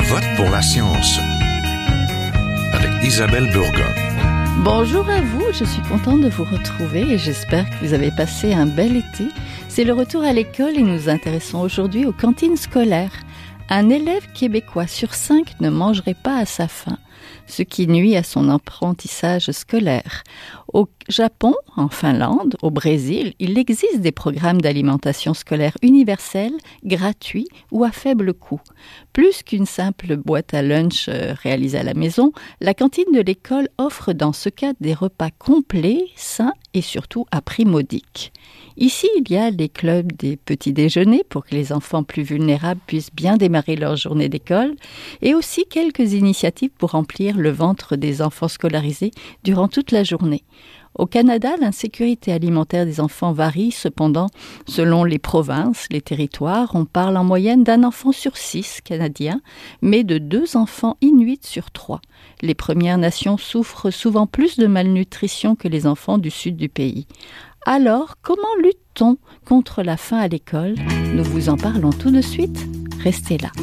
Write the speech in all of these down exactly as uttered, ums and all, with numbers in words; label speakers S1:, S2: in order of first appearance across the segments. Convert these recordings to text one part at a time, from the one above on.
S1: vote pour la science avec Isabelle Burgon.
S2: Bonjour à vous, je suis contente de vous retrouver et j'espère que vous avez passé un bel été. C'est le retour à l'école et nous nous intéressons aujourd'hui aux cantines scolaires. Un élève québécois sur cinq ne mangerait pas à sa faim, ce qui nuit à son apprentissage scolaire. Au Japon, en Finlande, au Brésil, il existe des programmes d'alimentation scolaire universels, gratuits ou à faible coût. Plus qu'une simple boîte à lunch réalisée à la maison, la cantine de l'école offre dans ce cas des repas complets, sains et surtout à prix modique. Ici, il y a les clubs des petits déjeuners pour que les enfants plus vulnérables puissent bien démarrer leur journée d'école et aussi quelques initiatives pour remplir le ventre des enfants scolarisés durant toute la journée. Au Canada, l'insécurité alimentaire des enfants varie cependant selon les provinces, les territoires. On parle en moyenne d'un enfant sur six canadiens, mais de deux enfants inuits sur trois. Les Premières Nations souffrent souvent plus de malnutrition que les enfants du sud du pays. Alors, comment lutte-t-on contre la faim à l'école ? Nous vous en parlons tout de suite. Restez là.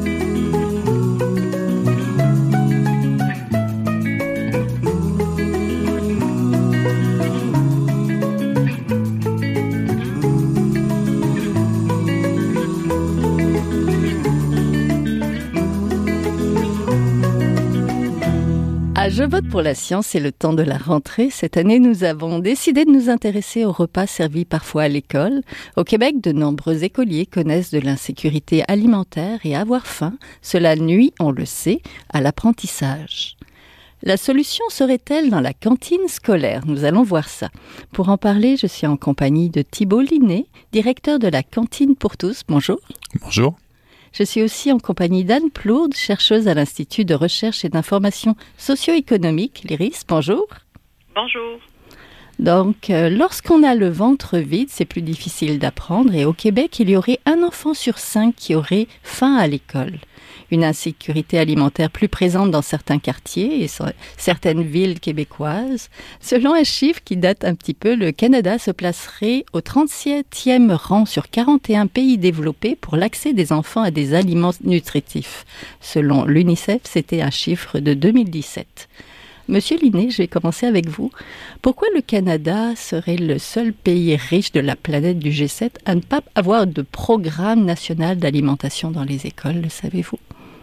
S2: Je vote pour la science, c'est le temps de la rentrée. Cette année, nous avons décidé de nous intéresser aux repas servis parfois à l'école. Au Québec, de nombreux écoliers connaissent de l'insécurité alimentaire et avoir faim, cela nuit, on le sait, à l'apprentissage. La solution serait-elle dans la cantine scolaire ? Nous allons voir ça. Pour en parler, je suis en compagnie de Thibault Linné, directeur de la Cantine pour tous. Bonjour.
S3: Bonjour.
S2: Je suis aussi en compagnie d'Anne Plourde, chercheuse à l'Institut de recherche et d'information socio-économique, l'I R I S. Bonjour.
S4: Bonjour.
S2: Donc, euh, lorsqu'on a le ventre vide, c'est plus difficile d'apprendre. Et au Québec, il y aurait un enfant sur cinq qui aurait faim à l'école. Une insécurité alimentaire plus présente dans certains quartiers et certaines villes québécoises. Selon un chiffre qui date un petit peu, le Canada se placerait au trente-septième rang sur quarante et un pays développés pour l'accès des enfants à des aliments nutritifs. Selon l'UNICEF, c'était un chiffre de deux mille dix-sept. Monsieur Linné, je vais commencer avec vous. Pourquoi le Canada serait le seul pays riche de la planète du G sept à ne pas avoir de programme national d'alimentation dans les écoles, le savez-vous ?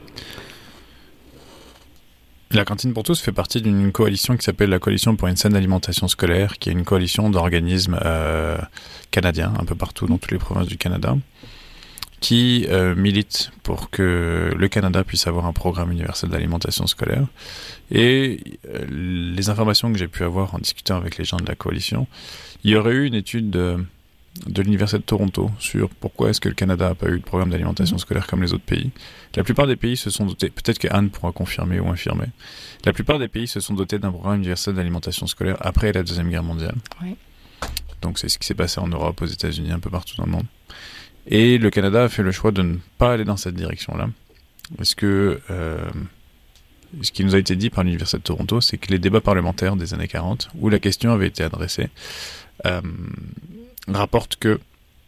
S3: La Cantine pour tous fait partie d'une coalition qui s'appelle la Coalition pour une saine alimentation scolaire, qui est une coalition d'organismes euh, canadiens, un peu partout dans toutes les provinces du Canada, qui euh, milite pour que le Canada puisse avoir un programme universel d'alimentation scolaire. Et euh, les informations que j'ai pu avoir en discutant avec les gens de la coalition, il y aurait eu une étude de, de l'Université de Toronto sur pourquoi est-ce que le Canada n'a pas eu de programme d'alimentation scolaire comme les autres pays. La plupart des pays se sont dotés, peut-être que Anne pourra confirmer ou infirmer, la plupart des pays se sont dotés d'un programme universel d'alimentation scolaire après la Deuxième Guerre mondiale.
S2: Oui. Donc
S3: c'est ce qui s'est passé en Europe, aux États-Unis, un peu partout dans le monde. Et le Canada a fait le choix de ne pas aller dans cette direction-là. Parce que euh, ce qui nous a été dit par l'Université de Toronto, c'est que les débats parlementaires des années quarante, où la question avait été adressée, euh, rapportent que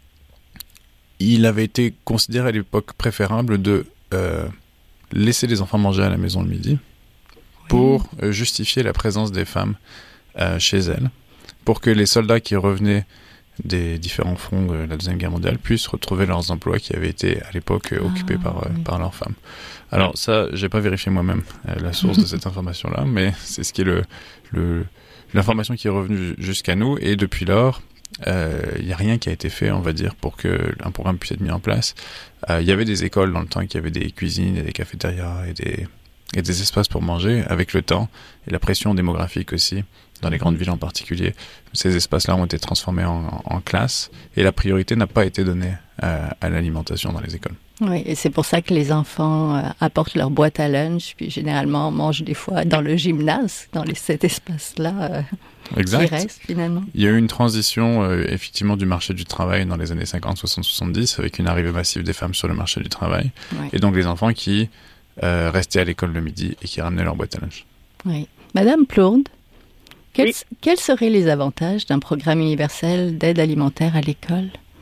S3: il avait été considéré à l'époque préférable de euh, laisser les enfants manger à la maison le midi pour euh, justifier la présence des femmes euh, chez elles, pour que les soldats qui revenaient des différents fronts de la Deuxième Guerre mondiale puissent retrouver leurs emplois qui avaient été à l'époque ah, occupés par, oui. euh, par leurs femmes. Alors ça, j'ai pas vérifié moi-même euh, la source de cette information-là, mais c'est ce qui est le, le, l'information qui est revenue jusqu'à nous, et depuis lors, il euh, n'y a rien qui a été fait, on va dire, pour qu'un programme puisse être mis en place. Il euh, y avait des écoles dans le temps qui avaient des cuisines et des cafétérias et des, et des espaces pour manger. Avec le temps et la pression démographique aussi, dans les grandes villes en particulier, ces espaces-là ont été transformés en, en, en classes, et la priorité n'a pas été donnée à, à l'alimentation dans les écoles.
S2: Oui, et c'est pour ça que les enfants euh, apportent leur boîte à lunch, puis généralement mangent des fois dans le gymnase, dans les, cet espace-là euh,
S3: exact.
S2: Qui reste finalement.
S3: Il y a eu une transition euh, effectivement du marché du travail dans les années cinquante, soixante, soixante-dix, avec une arrivée massive des femmes sur le marché du travail, oui. Et donc les enfants qui euh, restaient à l'école le midi et qui ramenaient leur boîte à lunch.
S2: Oui. Madame Plourde, quels,
S4: oui.
S2: quels seraient les avantages d'un programme universel d'aide alimentaire à l'école ?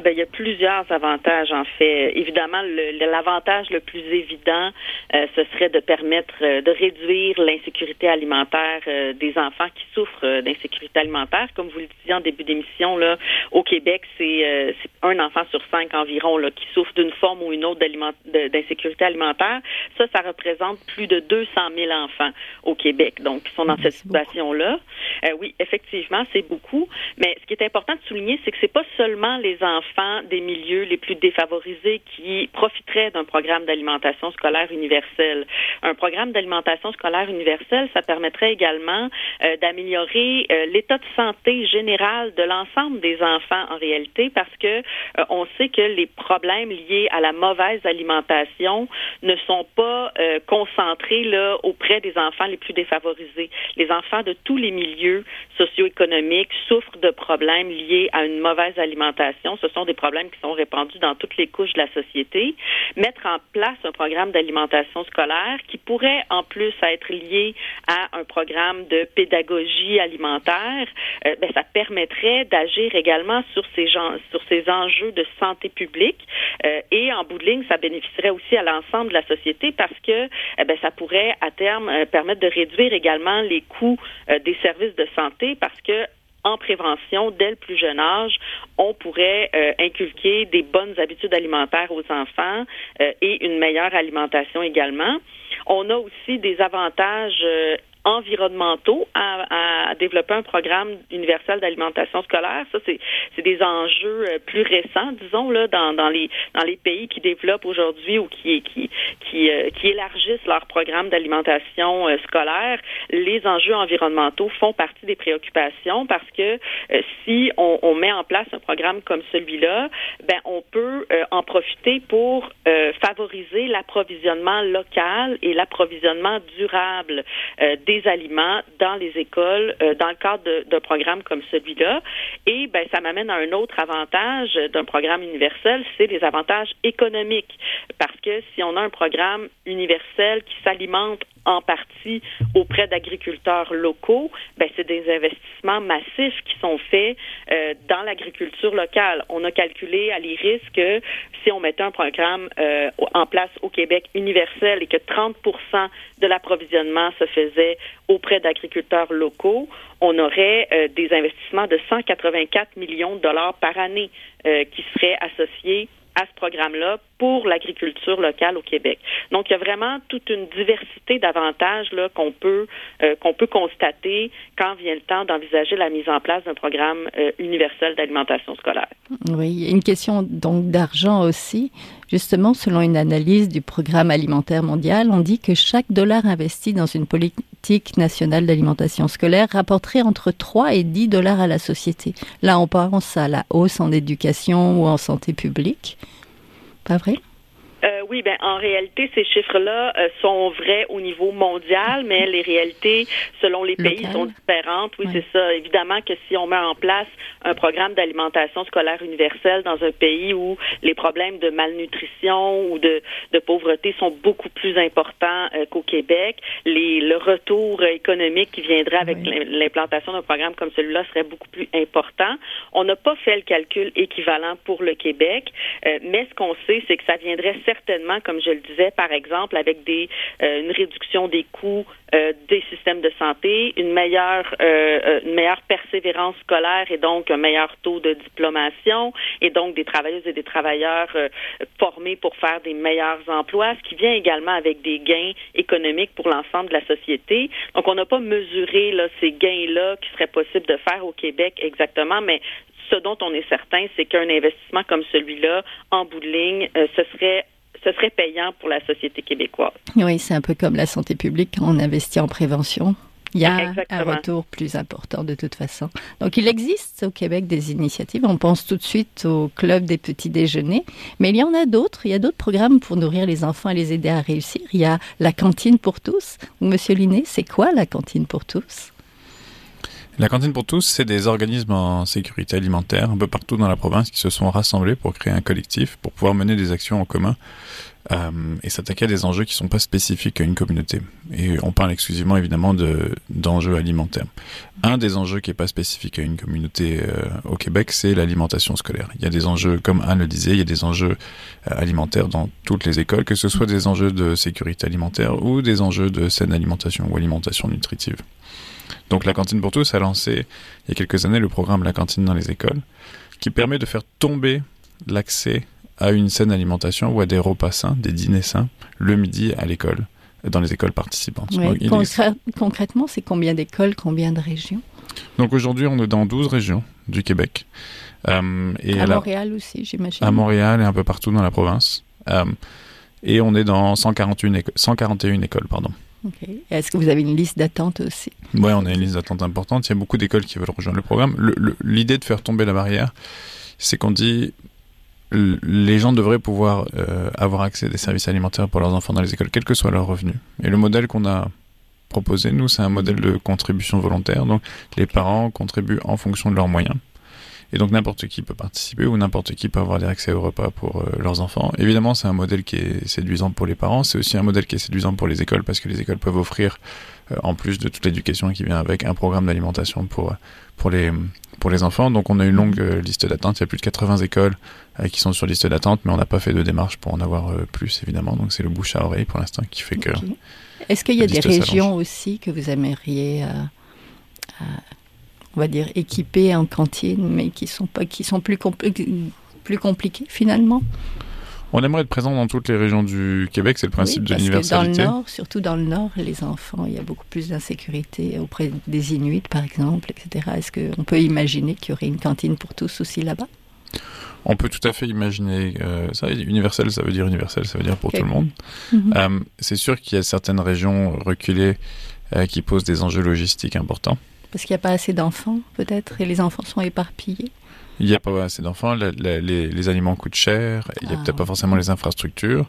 S4: Ah ben, il y a plusieurs avantages, en fait. Évidemment, le, l'avantage le plus évident, euh, ce serait de permettre euh, de réduire l'insécurité alimentaire euh, des enfants qui souffrent euh, d'insécurité alimentaire. Comme vous le disiez en début d'émission, là, au Québec, c'est, euh, c'est un enfant sur cinq environ là, qui souffre d'une forme ou une autre de, d'insécurité alimentaire. Ça, ça représente plus de deux cent mille enfants au Québec, donc qui sont dans cette situation-là. Euh, oui, effectivement, c'est beaucoup. Mais ce qui est important de souligner, c'est que c'est pas seulement les enfants des milieux les plus défavorisés qui profiteraient d'un programme d'alimentation scolaire universelle. Un programme d'alimentation scolaire universelle, ça permettrait également euh, d'améliorer euh, l'état de santé général de l'ensemble des enfants en réalité, parce que euh, on sait que les problèmes liés à la mauvaise alimentation ne sont pas euh, concentrés là auprès des enfants les plus défavorisés. Les enfants de tous les milieux socio-économiques souffrent de problèmes liés à une mauvaise alimentation. Ce sont des problèmes qui sont répandus dans toutes les couches de la société. Mettre en place un programme d'alimentation scolaire qui pourrait en plus être lié à un programme de pédagogie alimentaire, euh, ben, ça permettrait d'agir également sur ces, gens, sur ces enjeux de santé publique euh, et en bout de ligne, ça bénéficierait aussi à l'ensemble de la société parce que eh ben, ça pourrait à terme euh, permettre de réduire également les coûts euh, des services de santé parce que en prévention, dès le plus jeune âge, on pourrait euh, inculquer des bonnes habitudes alimentaires aux enfants euh, et une meilleure alimentation également. On a aussi des avantages euh, environnementaux à, à développer un programme universel d'alimentation scolaire. Ça, c'est, c'est des enjeux plus récents, disons, là, dans, dans les dans les pays qui développent aujourd'hui ou qui qui qui, euh, qui élargissent leur programme d'alimentation euh, scolaire. Les enjeux environnementaux font partie des préoccupations parce que euh, si on, on met en place un programme comme celui-là, ben on peut euh, en profiter pour euh, favoriser l'approvisionnement local et l'approvisionnement durable euh, des des aliments dans les écoles euh, dans le cadre de, d'un programme comme celui-là. Et ben ça m'amène à un autre avantage d'un programme universel, c'est les avantages économiques. Parce que si on a un programme universel qui s'alimente en partie auprès d'agriculteurs locaux, ben c'est des investissements massifs qui sont faits euh, dans l'agriculture locale. On a calculé à l'I R I S que si on mettait un programme euh, en place au Québec universel et que trente pour cent de l'approvisionnement se faisait auprès d'agriculteurs locaux, on aurait euh, des investissements de cent quatre-vingt-quatre millions de dollars par année euh, qui seraient associés à ce programme-là pour l'agriculture locale au Québec. Donc, il y a vraiment toute une diversité d'avantages là, qu'on peut euh, qu'on peut constater quand vient le temps d'envisager la mise en place d'un programme euh, universel d'alimentation scolaire.
S2: Oui, il y a une question donc d'argent aussi. Justement, selon une analyse du Programme alimentaire mondial, on dit que chaque dollar investi dans une politique nationale d'alimentation scolaire rapporterait entre trois et dix dollars à la société. Là, on pense à la hausse en éducation ou en santé publique. Pas vrai?
S4: Euh, oui, ben en réalité, ces chiffres-là euh, sont vrais au niveau mondial, mais les réalités, selon les pays, Local. sont différentes. Oui, ouais. c'est ça. Évidemment que si on met en place un programme d'alimentation scolaire universelle dans un pays où les problèmes de malnutrition ou de, de pauvreté sont beaucoup plus importants euh, qu'au Québec, les, le retour économique qui viendrait avec oui. l'implantation d'un programme comme celui-là serait beaucoup plus important. On n'a pas fait le calcul équivalent pour le Québec, euh, mais ce qu'on sait, c'est que ça viendrait certainement, comme je le disais, par exemple, avec des euh, une réduction des coûts euh, des systèmes de santé, une meilleure euh, une meilleure persévérance scolaire et donc un meilleur taux de diplomation et donc des travailleuses et des travailleurs euh, formés pour faire des meilleurs emplois, ce qui vient également avec des gains économiques pour l'ensemble de la société. Donc, on n'a pas mesuré là, ces gains-là qui seraient possibles de faire au Québec exactement, mais ce dont on est certain, c'est qu'un investissement comme celui-là, en bout de ligne, euh, ce serait ce serait payant pour la société québécoise.
S2: Oui, c'est un peu comme la santé publique, quand on investit en prévention. Il y a Exactement. un retour plus important de toute façon. Donc, il existe au Québec des initiatives. On pense tout de suite au Club des petits déjeuners. Mais il y en a d'autres. Il y a d'autres programmes pour nourrir les enfants et les aider à réussir. Il y a la cantine pour tous. Monsieur Linné, c'est quoi la cantine pour tous?
S3: La cantine pour tous, c'est des organismes en sécurité alimentaire un peu partout dans la province qui se sont rassemblés pour créer un collectif, pour pouvoir mener des actions en commun euh, et s'attaquer à des enjeux qui sont pas spécifiques à une communauté. Et on parle exclusivement évidemment de d'enjeux alimentaires. Un des enjeux qui est pas spécifique à une communauté euh, au Québec, c'est l'alimentation scolaire. Il y a des enjeux, comme Anne le disait, il y a des enjeux euh, alimentaires dans toutes les écoles, que ce soit des enjeux de sécurité alimentaire ou des enjeux de saine alimentation ou alimentation nutritive. Donc la Cantine pour tous a lancé il y a quelques années le programme La Cantine dans les écoles, qui permet de faire tomber l'accès à une saine alimentation ou à des repas sains, des dîners sains, le midi à l'école, dans les écoles participantes.
S2: Ouais,
S3: Donc,
S2: concrè- est... Concrètement, c'est combien d'écoles, combien de régions?
S3: Donc aujourd'hui, on est dans douze régions du Québec. Euh, et
S2: à
S3: la...
S2: Montréal aussi, j'imagine.
S3: À Montréal et un peu partout dans la province. Euh, et on est dans cent quarante et un, éco- cent quarante et un écoles, pardon.
S2: Okay. Est-ce que vous avez une liste d'attente aussi?
S3: Oui, on a une liste d'attente importante. Il y a beaucoup d'écoles qui veulent rejoindre le programme. Le, le, l'idée de faire tomber la barrière, c'est qu'on dit les gens devraient pouvoir euh, avoir accès à des services alimentaires pour leurs enfants dans les écoles, quel que soit leur revenu. Et le modèle qu'on a proposé, nous, c'est un modèle de contribution volontaire. Donc, les parents contribuent en fonction de leurs moyens. Et donc, n'importe qui peut participer ou n'importe qui peut avoir des accès au repas pour euh, leurs enfants. Évidemment, c'est un modèle qui est séduisant pour les parents. C'est aussi un modèle qui est séduisant pour les écoles parce que les écoles peuvent offrir, euh, en plus de toute l'éducation qui vient avec, un programme d'alimentation pour, pour, les, pour les enfants. Donc, on a une longue euh, liste d'attente. Il y a plus de quatre-vingts écoles euh, qui sont sur liste d'attente, mais on n'a pas fait de démarche pour en avoir euh, plus, évidemment. Donc, c'est le bouche à oreille pour l'instant qui fait
S2: okay.
S3: que...
S2: Est-ce qu'il y a des régions aussi que vous aimeriez... Euh, euh... on va dire équipés en cantine, mais qui sont pas, qui sont plus compli- plus compliqués finalement.
S3: On aimerait être présent dans toutes les régions du Québec, c'est le principe
S2: oui,
S3: de l'universalité.
S2: Dans le Nord, surtout dans le Nord, les enfants, il y a beaucoup plus d'insécurité auprès des Inuits, par exemple, et cetera. Est-ce qu'on peut imaginer qu'il y aurait une cantine pour tous aussi là-bas?
S3: On peut tout à fait imaginer euh, ça. Universel, ça veut dire universel, ça veut dire pour okay. tout le monde.
S2: Mm-hmm.
S3: Euh, c'est sûr qu'il y a certaines régions reculées euh, qui posent des enjeux logistiques importants.
S2: Parce qu'il n'y a pas assez d'enfants, peut-être, et les enfants sont éparpillés.
S3: Il n'y a pas assez d'enfants, la, la, les, les aliments coûtent cher, il n'y a ah, peut-être pas forcément les infrastructures.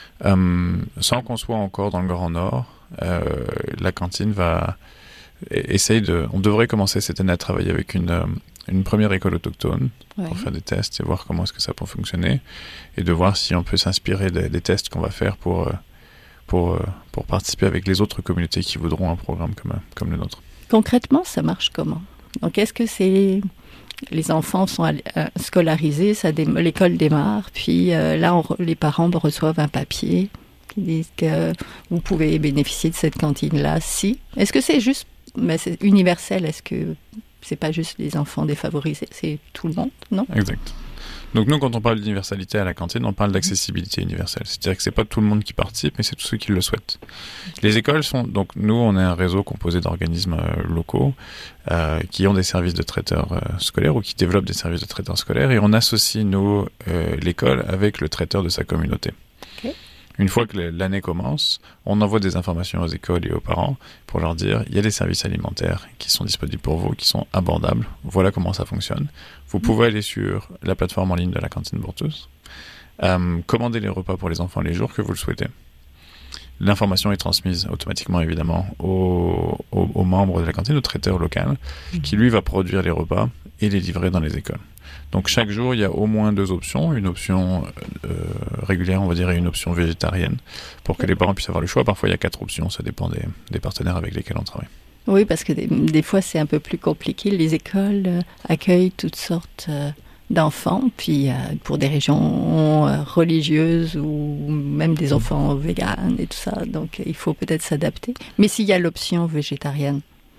S3: Euh, sans qu'on soit encore dans le Grand Nord, euh, la cantine va essayer de... On devrait commencer cette année à travailler avec une, euh, une première école autochtone ouais. pour faire des tests et voir comment est-ce que ça peut fonctionner et de voir si on peut s'inspirer des, des tests qu'on va faire pour, pour, pour participer avec les autres communautés qui voudront un programme comme, comme le nôtre.
S2: Concrètement, ça marche comment? Donc, est-ce que c'est... Les enfants sont euh, scolarisés, ça dé... l'école démarre, puis euh, là, on... les parents reçoivent un papier qui dit que vous pouvez bénéficier de cette cantine-là, si. Est-ce que c'est juste... Mais c'est universel, est-ce que c'est pas juste les enfants défavorisés, c'est tout le monde, non?
S3: Exact. Donc nous, quand on parle d'universalité à la cantine, on parle d'accessibilité universelle. C'est-à-dire que c'est pas tout le monde qui participe, mais c'est tous ceux qui le souhaitent. Les écoles sont... Donc nous, on est un réseau composé d'organismes euh, locaux euh, qui ont des services de traiteurs euh, scolaires ou qui développent des services de traiteurs scolaires et on associe, nous, euh, l'école avec le traiteur de sa communauté.
S2: Okay.
S3: Une fois que l'année commence, on envoie des informations aux écoles et aux parents pour leur dire il y a des services alimentaires qui sont disponibles pour vous, qui sont abordables. Voilà comment ça fonctionne. Vous pouvez aller sur la plateforme en ligne de la Cantine pour tous, euh, commander les repas pour les enfants les jours que vous le souhaitez. L'information est transmise automatiquement, évidemment, aux, aux, aux membres de la cantine, au traiteur local, mmh. qui lui va produire les repas et les livrer dans les écoles. Donc chaque jour, il y a au moins deux options, une option euh, régulière, on va dire, et une option végétarienne, pour que les parents puissent avoir le choix. Parfois, il y a quatre options, ça dépend des, des partenaires avec lesquels on travaille.
S2: Oui, parce que des, des fois, c'est un peu plus compliqué. Les écoles euh, accueillent toutes sortes euh, d'enfants, puis euh, pour des régions euh, religieuses ou même des enfants véganes et tout ça. Donc, il faut peut-être s'adapter. Mais s'il y a l'option végétarienne,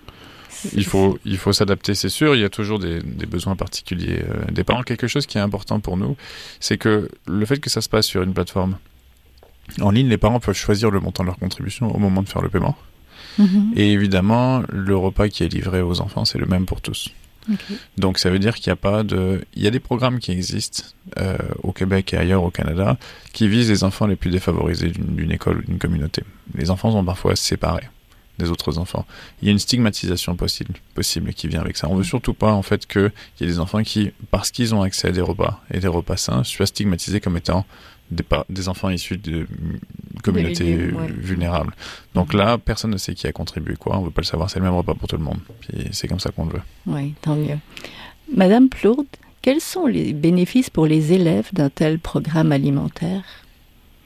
S3: Il faut, il faut s'adapter, c'est sûr. Il y a toujours des, des besoins particuliers euh, des parents. Quelque chose qui est important pour nous, c'est que le fait que ça se passe sur une plateforme en ligne, les parents peuvent choisir le montant de leur contribution au moment de faire le paiement.
S2: Mm-hmm.
S3: Et évidemment, le repas qui est livré aux enfants, c'est le même pour tous.
S2: Okay.
S3: Donc ça veut dire qu'il n'y a pas de... Il y a des programmes qui existent euh, au Québec et ailleurs au Canada qui visent les enfants les plus défavorisés d'une, d'une école ou d'une communauté. Les enfants sont parfois séparés des autres enfants. Il y a une stigmatisation possible, possible qui vient avec ça. On veut surtout pas, en fait, qu'il y ait des enfants qui, parce qu'ils ont accès à des repas et des repas sains, soient stigmatisés comme étant des, des enfants issus de communautés
S2: de ouais.
S3: vulnérables. Donc là, personne ne sait qui a contribué quoi. On veut pas le savoir. C'est le même repas pour tout le monde. Puis c'est comme ça qu'on le veut.
S2: Oui, tant mieux. Madame Plourde, quels sont les bénéfices pour les élèves d'un tel programme alimentaire?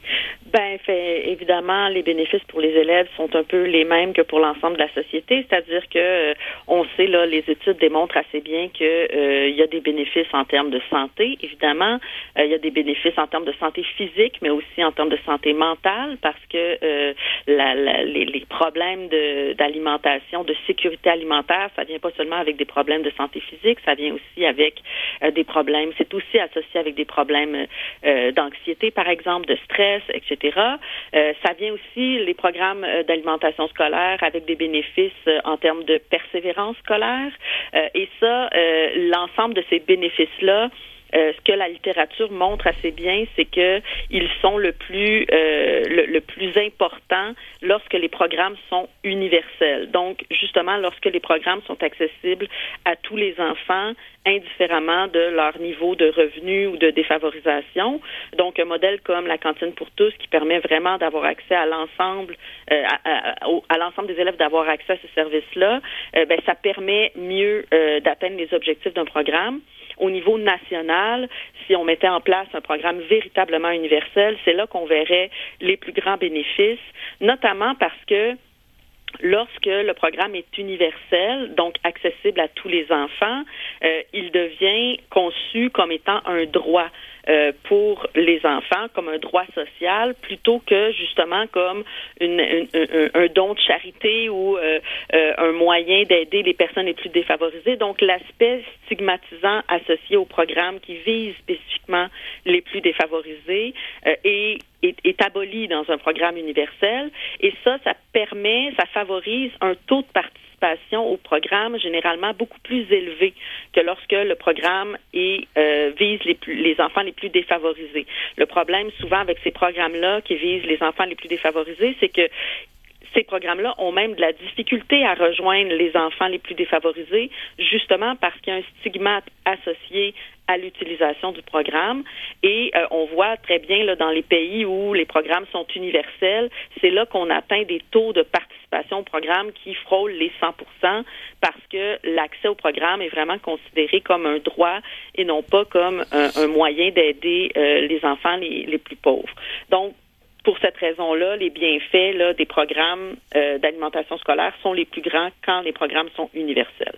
S4: Ben, fait, évidemment, les bénéfices pour les élèves sont un peu les mêmes que pour l'ensemble de la société, c'est-à-dire que euh, on sait là, les études démontrent assez bien que euh, il y a des bénéfices en termes de santé, évidemment, euh, il y a des bénéfices en termes de santé physique, mais aussi en termes de santé mentale, parce que euh, la, la, les, les problèmes de, d'alimentation, de sécurité alimentaire, ça vient pas seulement avec des problèmes de santé physique, ça vient aussi avec euh, des problèmes, c'est aussi associé avec des problèmes euh, d'anxiété, par exemple, de stress, et cetera. Euh, ça vient aussi, les programmes euh, d'alimentation scolaire avec des bénéfices euh, en termes de persévérance scolaire. Euh, et ça, euh, l'ensemble de ces bénéfices-là, Euh, ce que la littérature montre assez bien, c'est que ils sont le plus euh, le, le plus important lorsque les programmes sont universels. Donc, justement, lorsque les programmes sont accessibles à tous les enfants, indifféremment de leur niveau de revenu ou de défavorisation. Donc, un modèle comme la cantine pour tous qui permet vraiment d'avoir accès à l'ensemble euh, à, à, à l'ensemble des élèves d'avoir accès à ces services-là, euh, ben ça permet mieux euh, d'atteindre les objectifs d'un programme. Au niveau national, si on mettait en place un programme véritablement universel, c'est là qu'on verrait les plus grands bénéfices, notamment parce que lorsque le programme est universel, donc accessible à tous les enfants, euh, il devient conçu comme étant un droit euh, pour les enfants, comme un droit social, plutôt que justement comme une, une, un, un don de charité ou euh, euh, un moyen d'aider les personnes les plus défavorisées. Donc, l'aspect stigmatisant associé au programme qui vise spécifiquement les plus défavorisés euh, est Est, est aboli dans un programme universel. Et ça, ça permet, ça favorise un taux de participation au programme généralement beaucoup plus élevé que lorsque le programme est, euh, vise les, plus, les enfants les plus défavorisés. Le problème souvent avec ces programmes-là qui visent les enfants les plus défavorisés, c'est que ces programmes-là ont même de la difficulté à rejoindre les enfants les plus défavorisés, justement parce qu'il y a un stigmate associé à l'utilisation du programme. Et euh, on voit très bien là, dans les pays où les programmes sont universels, c'est là qu'on atteint des taux de participation au programme qui frôlent les cent pour cent parce que l'accès au programme est vraiment considéré comme un droit et non pas comme un, un moyen d'aider euh, les enfants les, les plus pauvres. Donc, pour cette raison-là, les bienfaits là, des programmes euh, d'alimentation scolaire sont les plus grands quand les programmes sont universels.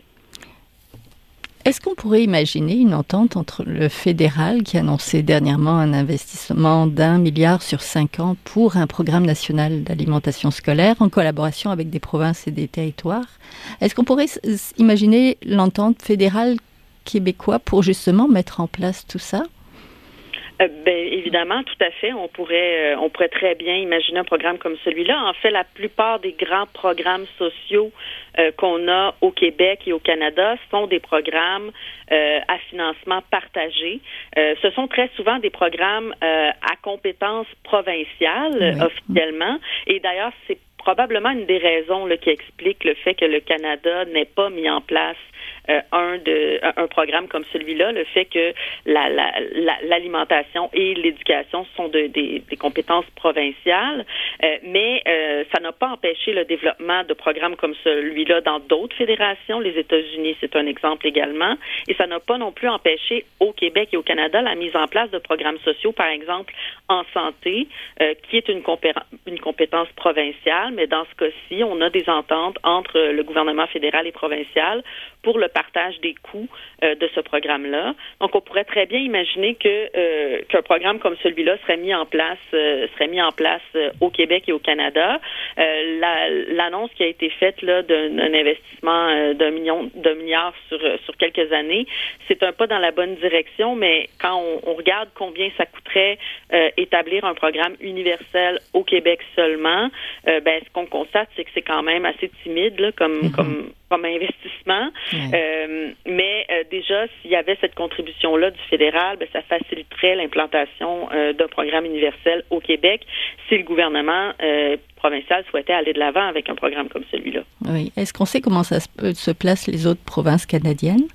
S2: Est-ce qu'on pourrait imaginer une entente entre le fédéral, qui a annoncé dernièrement un investissement d'un milliard sur cinq ans pour un programme national d'alimentation scolaire, en collaboration avec des provinces et des territoires? Est-ce qu'on pourrait s- imaginer l'entente fédérale québécoise pour justement mettre en place tout ça?
S4: Euh, ben, évidemment, tout à fait. On pourrait, euh, on pourrait très bien imaginer un programme comme celui-là. En fait, la plupart des grands programmes sociaux euh, qu'on a au Québec et au Canada sont des programmes euh, à financement partagé. Euh, ce sont très souvent des programmes euh, à compétences provinciales, oui. officiellement. Et d'ailleurs, c'est probablement une des raisons là, qui explique le fait que le Canada n'ait pas mis en place euh, un de un programme comme celui-là, le fait que la, la, la, l'alimentation et l'éducation sont de, des, des compétences provinciales, euh, mais euh, ça n'a pas empêché le développement de programmes comme celui-là dans d'autres fédérations. Les États-Unis, c'est un exemple également, et ça n'a pas non plus empêché au Québec et au Canada la mise en place de programmes sociaux, par exemple en santé, euh, qui est une, compé- une compétence provinciale. Mais dans ce cas-ci, on a des ententes entre le gouvernement fédéral et provincial pour le partage des coûts euh, de ce programme-là. Donc, on pourrait très bien imaginer que euh, qu'un programme comme celui-là serait mis en place, euh, serait mis en place euh, au Québec et au Canada. Euh, la, l'annonce qui a été faite là d'un, d'un investissement euh, d'un million, d'un milliard sur sur quelques années, c'est un pas dans la bonne direction. Mais quand on, on regarde combien ça coûterait euh, établir un programme universel au Québec seulement, euh, ben ce qu'on constate, c'est que c'est quand même assez timide là, comme mm-hmm. comme comme investissement. Ouais. Euh, mais euh, déjà, s'il y avait cette contribution-là du fédéral, ben, ça faciliterait l'implantation euh, d'un programme universel au Québec si le gouvernement euh, provincial souhaitait aller de l'avant avec un programme comme celui-là.
S2: Oui. Est-ce qu'on sait comment ça se, se place les autres provinces canadiennes?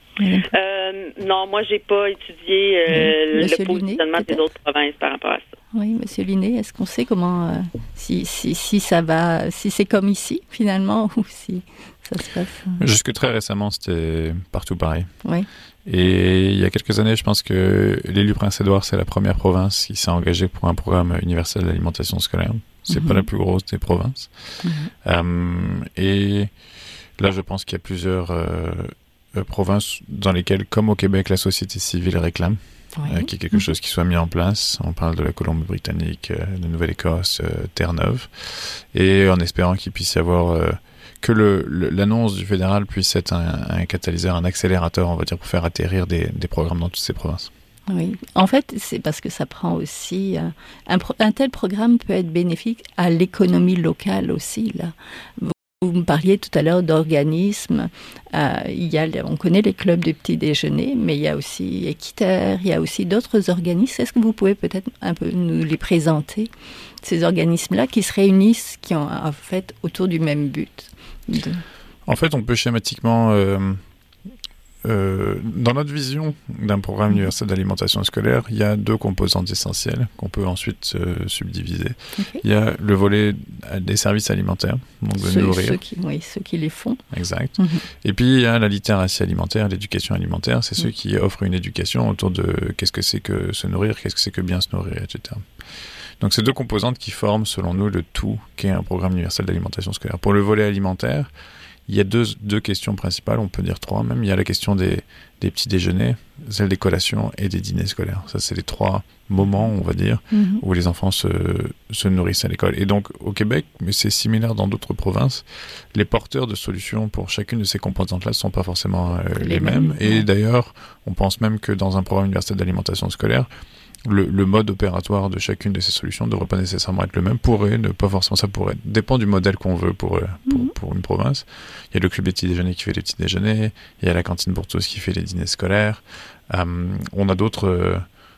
S4: Euh, non, moi, j'ai pas étudié euh, le positionnement des autres provinces par rapport à ça.
S2: Oui, Monsieur Linné, est-ce qu'on sait comment, euh, si, si, si ça va, si c'est comme ici finalement, ou si ça se passe euh...
S3: Jusque très récemment, c'était partout pareil.
S2: Oui.
S3: Et il y a quelques années, je pense que l'élu Prince-Édouard, c'est la première province qui s'est engagée pour un programme universel d'alimentation scolaire. C'est mm-hmm. pas la plus grosse des provinces. Mm-hmm. Euh, et là, je pense qu'il y a plusieurs euh, euh, provinces dans lesquelles, comme au Québec, la société civile réclame. Oui. Euh, qu'il y ait quelque chose qui soit mis en place. On parle de la Colombie-Britannique, euh, de Nouvelle-Écosse, euh, Terre-Neuve, et en espérant qu'il puisse y avoir euh, que le, le, l'annonce du fédéral puisse être un, un catalyseur, un accélérateur, on va dire, pour faire atterrir des, des programmes dans toutes ces provinces.
S2: Oui, en fait, c'est parce que ça prend aussi euh, un, un tel programme peut être bénéfique à l'économie locale aussi là. Vous me parliez tout à l'heure d'organismes. Euh, il y a, on connaît les clubs de petit déjeuner, mais il y a aussi Équiterre, il y a aussi d'autres organismes. Est-ce que vous pouvez peut-être un peu nous les présenter, ces organismes-là qui se réunissent, qui ont en fait autour du même but de...
S3: En fait, on peut schématiquement... Euh, euh, dans notre vision d'un programme mmh. universel d'alimentation scolaire, il y a deux composantes essentielles qu'on peut ensuite euh, subdiviser. Okay. Il y a le volet des services alimentaires, donc de
S2: ceux,
S3: nourrir.
S2: Ceux qui, oui, ceux qui les font.
S3: Exact. Mmh. Et puis, il y a la littératie alimentaire, l'éducation alimentaire. C'est mmh. ceux qui offrent une éducation autour de qu'est-ce que c'est que se nourrir, qu'est-ce que c'est que bien se nourrir, et cetera. Donc, c'est deux composantes qui forment, selon nous, le tout qu'est un programme universel d'alimentation scolaire. Pour le volet alimentaire, il y a deux, deux questions principales, on peut dire trois même. Il y a la question des, des petits déjeuners, celle des collations et des dîners scolaires. Ça, c'est les trois moments, on va dire, mm-hmm. où les enfants se, se nourrissent à l'école. Et donc, au Québec, mais c'est similaire dans d'autres provinces, les porteurs de solutions pour chacune de ces composantes-là ne sont pas forcément euh, les, les mêmes. mêmes. Et ouais. D'ailleurs, on pense même que dans un programme universel d'alimentation scolaire, Le, le mode opératoire de chacune de ces solutions ne devrait pas nécessairement être le même, pourrait ne pas forcément, ça pourrait, dépend du modèle qu'on veut pour, pour, mm-hmm. pour une province. Il y a le club des petits déjeuners qui fait les petits déjeuners, il y a la cantine pour tous qui fait les dîners scolaires, euh, on a d'autres euh,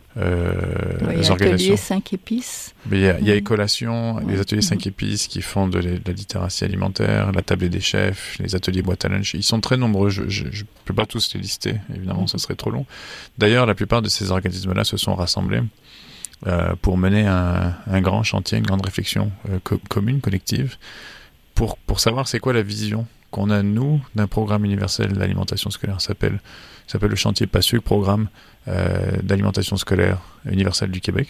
S3: euh,
S2: oui,
S3: organisations.
S2: Atelier cinq épices.
S3: Mais il y a, il y a Écollation, oui. les ateliers cinq mm-hmm. épices qui font de, de la littératie alimentaire, la table des chefs, les ateliers boîte à lunch. Ils sont très nombreux, je ne peux pas tous les lister, évidemment, mm-hmm. ça serait trop long. D'ailleurs, la plupart de ces organismes-là se sont rassemblés euh, pour mener un, un grand chantier, une grande réflexion euh, co- commune, collective, pour, pour savoir c'est quoi la vision qu'on a, nous, d'un programme universel d'alimentation scolaire. Ça s'appelle, ça s'appelle le chantier PASSU, programme euh, d'alimentation scolaire universelle du Québec.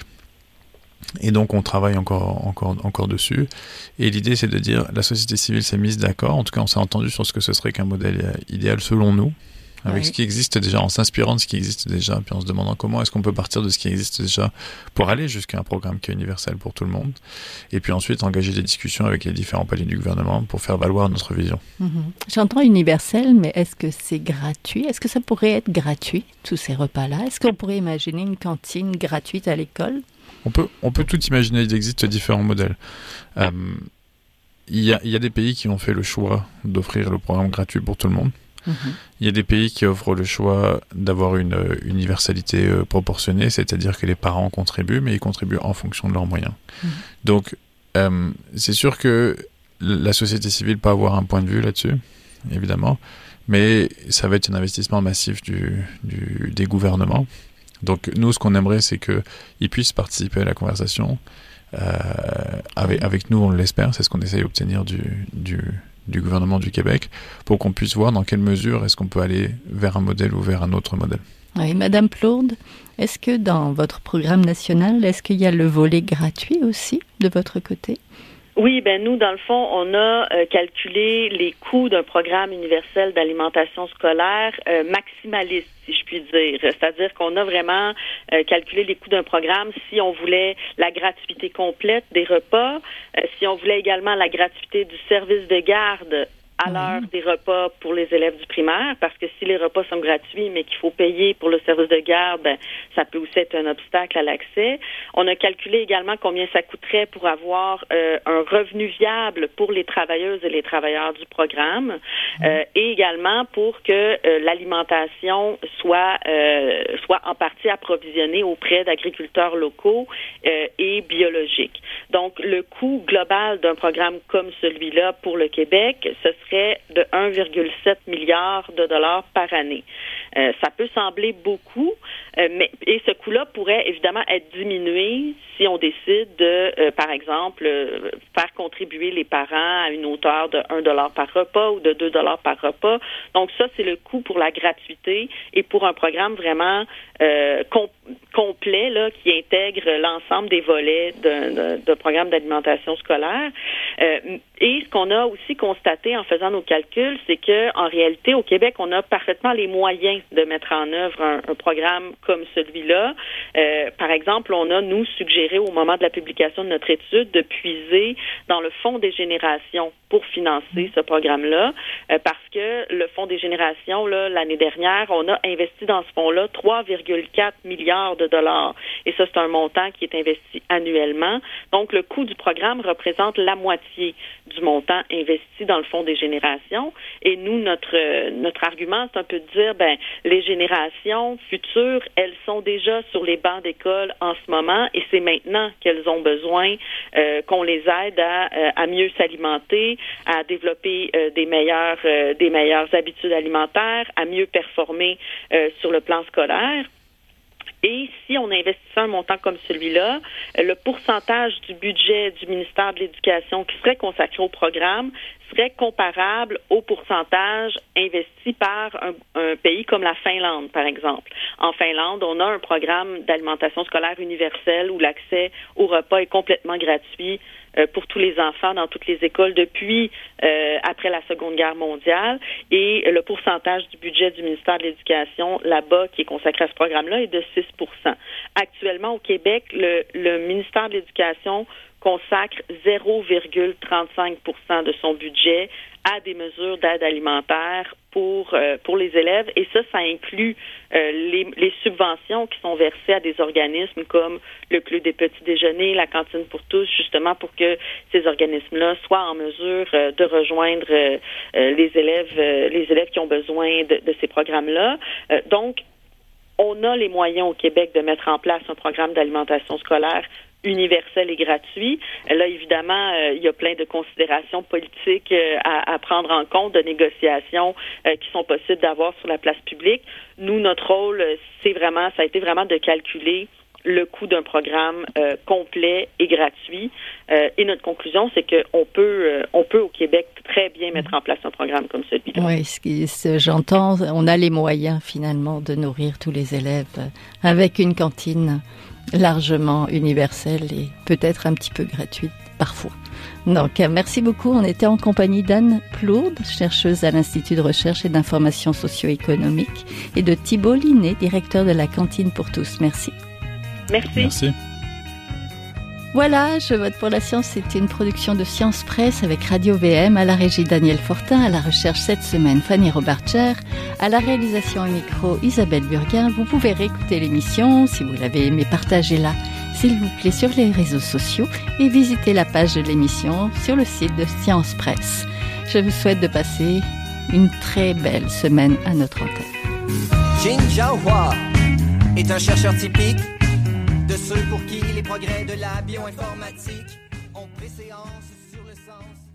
S3: Et donc, on travaille encore, encore, encore dessus. Et l'idée, c'est de dire, la société civile s'est mise d'accord. En tout cas, on s'est entendu sur ce que ce serait qu'un modèle idéal selon nous, avec oui. ce qui existe déjà, en s'inspirant de ce qui existe déjà, puis en se demandant comment est-ce qu'on peut partir de ce qui existe déjà pour aller jusqu'à un programme qui est universel pour tout le monde. Et puis ensuite, engager des discussions avec les différents paliers du gouvernement pour faire valoir notre vision.
S2: Mm-hmm. J'entends universel, mais est-ce que c'est gratuit? Est-ce que ça pourrait être gratuit, tous ces repas-là? Est-ce qu'on pourrait imaginer une cantine gratuite à l'école?
S3: On peut, on peut tout imaginer, il existe différents modèles. Euh, il y a, il y a des pays qui ont fait le choix d'offrir le programme gratuit pour tout le monde. Mm-hmm. Il y a des pays qui offrent le choix d'avoir une euh, universalité euh, proportionnée, c'est-à-dire que les parents contribuent, mais ils contribuent en fonction de leurs moyens. Mm-hmm. Donc, euh, c'est sûr que la société civile peut avoir un point de vue là-dessus, évidemment, mais ça va être un investissement massif du, du, des gouvernements. Donc, nous, ce qu'on aimerait, c'est qu'ils puissent participer à la conversation. Euh, avec, avec nous, on l'espère, c'est ce qu'on essaye d'obtenir du, du, du gouvernement du Québec, pour qu'on puisse voir dans quelle mesure est-ce qu'on peut aller vers un modèle ou vers un autre modèle.
S2: Oui, Madame Plourde, est-ce que dans votre programme national, est-ce qu'il y a le volet gratuit aussi de votre côté?
S4: Oui, ben nous, dans le fond, on a euh, calculé les coûts d'un programme universel d'alimentation scolaire euh, maximaliste, si je puis dire. C'est-à-dire qu'on a vraiment euh, calculé les coûts d'un programme si on voulait la gratuité complète des repas, euh, si on voulait également la gratuité du service de garde à l'heure mmh. des repas pour les élèves du primaire, parce que si les repas sont gratuits, mais qu'il faut payer pour le service de garde, ben, ça peut aussi être un obstacle à l'accès. On a calculé également combien ça coûterait pour avoir euh, un revenu viable pour les travailleuses et les travailleurs du programme, mmh. euh, et également pour que euh, l'alimentation soit euh, soit en partie approvisionnée auprès d'agriculteurs locaux euh, et biologiques. Donc, le coût global d'un programme comme celui-là pour le Québec, ce serait de un virgule sept milliard de dollars par année. Euh, ça peut sembler beaucoup, euh, mais et ce coût-là pourrait évidemment être diminué si on décide de, euh, par exemple, euh, faire contribuer les parents à une hauteur de un dollar par repas ou de deux dollars par repas. Donc ça, c'est le coût pour la gratuité et pour un programme vraiment euh, com- complet là, qui intègre l'ensemble des volets d'un, d'un, d'un programme d'alimentation scolaire. Euh, et ce qu'on a aussi constaté en faisant nos calculs, c'est que en réalité, au Québec, on a parfaitement les moyens de mettre en œuvre un, un programme comme celui-là. Euh, par exemple, on a, nous, suggéré au moment de la publication de notre étude de puiser dans le Fonds des générations pour financer ce programme-là, euh, parce que le Fonds des générations, là, l'année dernière, on a investi dans ce fonds-là trois virgule quatre milliards de dollars. Et ça, c'est un montant qui est investi annuellement. Donc, le coût du programme représente la moitié du montant investi dans le Fonds des générations. Et nous, notre euh, notre argument, c'est un peu de dire, ben, les générations futures, elles sont déjà sur les bancs d'école en ce moment, et c'est maintenant qu'elles ont besoin euh, qu'on les aide à, euh, à mieux s'alimenter, à développer euh, des meilleures euh, des meilleures habitudes alimentaires, à mieux performer euh, sur le plan scolaire. Et si on investissait un montant comme celui-là, le pourcentage du budget du ministère de l'Éducation qui serait consacré au programme serait comparable au pourcentage investi par un, un pays comme la Finlande, par exemple. En Finlande, on a un programme d'alimentation scolaire universelle où l'accès au repas est complètement gratuit euh, pour tous les enfants dans toutes les écoles depuis euh, après la Seconde Guerre mondiale. Et le pourcentage du budget du ministère de l'Éducation là-bas qui est consacré à ce programme-là est de six pour cent. Actuellement, au Québec, le, le ministère de l'Éducation consacre zéro virgule trente-cinq pour cent de son budget à des mesures d'aide alimentaire pour euh, pour les élèves, et ça, ça inclut euh, les, les subventions qui sont versées à des organismes comme le Club des petits déjeuners, la Cantine pour tous, justement pour que ces organismes-là soient en mesure euh, de rejoindre euh, les élèves euh, les élèves qui ont besoin de, de ces programmes-là. Euh, donc, on a les moyens au Québec de mettre en place un programme d'alimentation scolaire universel et gratuit. Là, évidemment, euh, il y a plein de considérations politiques euh, à, à prendre en compte, de négociations euh, qui sont possibles d'avoir sur la place publique. Nous, notre rôle, c'est vraiment, ça a été vraiment de calculer le coût d'un programme euh, complet et gratuit. Euh, et notre conclusion, c'est qu'on peut, euh, on peut au Québec très bien mettre en place un programme comme celui-là.
S2: Oui, ce qui, ce, j'entends, on a les moyens finalement de nourrir tous les élèves avec une cantine largement universelle et peut-être un petit peu gratuite parfois. Donc, merci beaucoup. On était en compagnie d'Anne Plourde, chercheuse à l'Institut de recherche et d'information socio-économique, et de Thibault Linné, directeur de la Cantine pour tous. Merci.
S4: Merci.
S3: Merci.
S2: Voilà, Je vote pour la science, c'est une production de Science Presse avec Radio V M, à la régie Daniel Fortin, à la recherche cette semaine Fanny Robarcher, à la réalisation au micro Isabelle Burguin. Vous pouvez réécouter l'émission, si vous l'avez aimée, partagez-la, s'il vous plaît, sur les réseaux sociaux et visitez la page de l'émission sur le site de Science Presse. Je vous souhaite de passer une très belle semaine à notre antenne.
S5: Jin Jiahua est un chercheur typique de ceux pour qui les progrès de la bioinformatique ont préséance sur le sens.